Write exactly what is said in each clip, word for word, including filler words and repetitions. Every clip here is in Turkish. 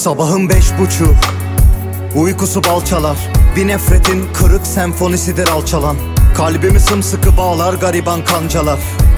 Sabahın beş buçuğu, uykusu balçalar. Bir nefretin kırık senfonisidir alçalan. Kalbimi sımsıkı bağlar gariban kancalar.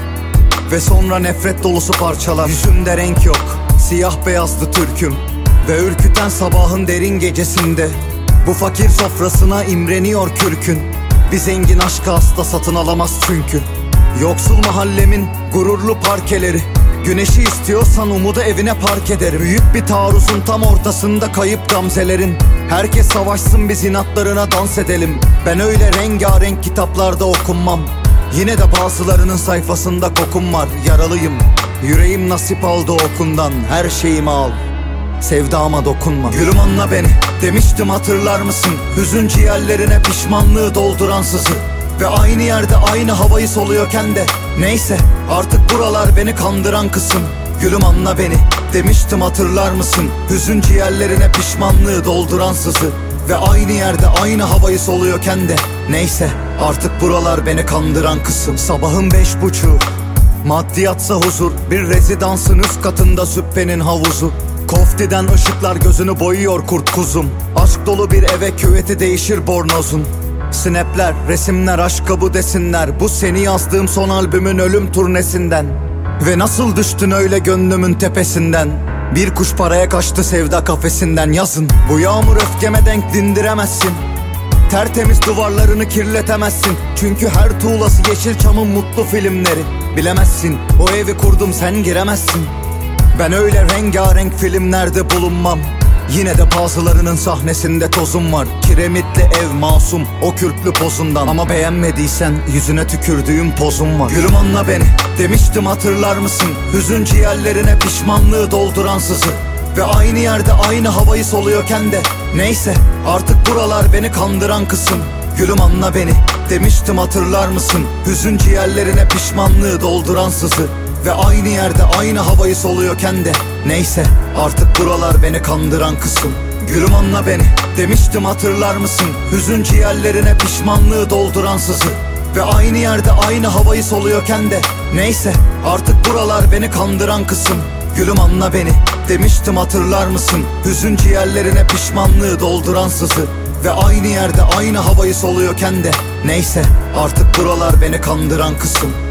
Ve sonra nefret dolusu parçalar. Yüzümde renk yok, siyah beyazdı türküm. Ve ürküten sabahın derin gecesinde bu fakir sofrasına imreniyor kürkün. Bir zengin aşkı asla satın alamaz çünkü. Yoksul mahallemin gururlu parkeleri. Güneşi istiyorsan umudu evine park ederim. Büyük bir taarruzun tam ortasında kayıp gamzelerin. Herkes savaşsın, biz inatlarına dans edelim. Ben öyle rengarenk kitaplarda okunmam. Yine de bazılarının sayfasında kokum var. Yaralıyım, yüreğim nasip aldı okundan. Her şeyimi al, sevdama dokunma. Gülüm anla beni, demiştim hatırlar mısın? Hüzün ciğerlerine pişmanlığı dolduran sızı. Ve aynı yerde aynı havayı soluyorken de neyse artık buralar beni kandıran kısım. Gülüm anla beni, demiştim hatırlar mısın? Hüzün ciğerlerine pişmanlığı dolduran sızı. Ve aynı yerde aynı havayı soluyorken de neyse artık buralar beni kandıran kısım. Sabahın beş buçuğu, maddiyatsa huzur. Bir rezidansın üst katında süppenin havuzu. Koftiden ışıklar gözünü boyuyor kurt kuzum. Aşk dolu bir eve küveti değişir bornozun. Snapler, resimler, aşka bu desinler. Bu seni yazdığım son albümün ölüm turnesinden. Ve nasıl düştün öyle gönlümün tepesinden? Bir kuş paraya kaçtı sevda kafesinden. Yazın bu yağmur öfkeme denk dindiremezsin. Tertemiz duvarlarını kirletemezsin. Çünkü her tuğlası Yeşilçam'ın mutlu filmleri. Bilemezsin, o evi kurdum sen giremezsin. Ben öyle rengarenk filmlerde bulunmam. Yine de bazılarının sahnesinde tozum var. Kiremitli ev masum o kürklü pozundan. Ama beğenmediysen yüzüne tükürdüğüm pozum var. Gülüm anla beni, demiştim hatırlar mısın? Hüzün ciğerlerine pişmanlığı dolduran sızı. Ve aynı yerde aynı havayı soluyorken de neyse artık buralar beni kandıran kısım. Gülüm anla beni, demiştim hatırlar mısın? Hüzün ciğerlerine pişmanlığı dolduran sızı. Ve aynı yerde aynı havayı soluyorken de neyse artık buralar beni kandıran kısım. Gülüm anla beni, demiştim hatırlar mısın? Hüzün ciğerlerine pişmanlığı dolduran sızı. Ve aynı yerde aynı havayı soluyorken de neyse artık buralar beni kandıran kısım. Gülüm anla beni, demiştim hatırlar mısın? Hüzün ciğerlerine pişmanlığı dolduran sızı. Ve aynı yerde aynı havayı soluyorken de neyse artık buralar beni kandıran kısım.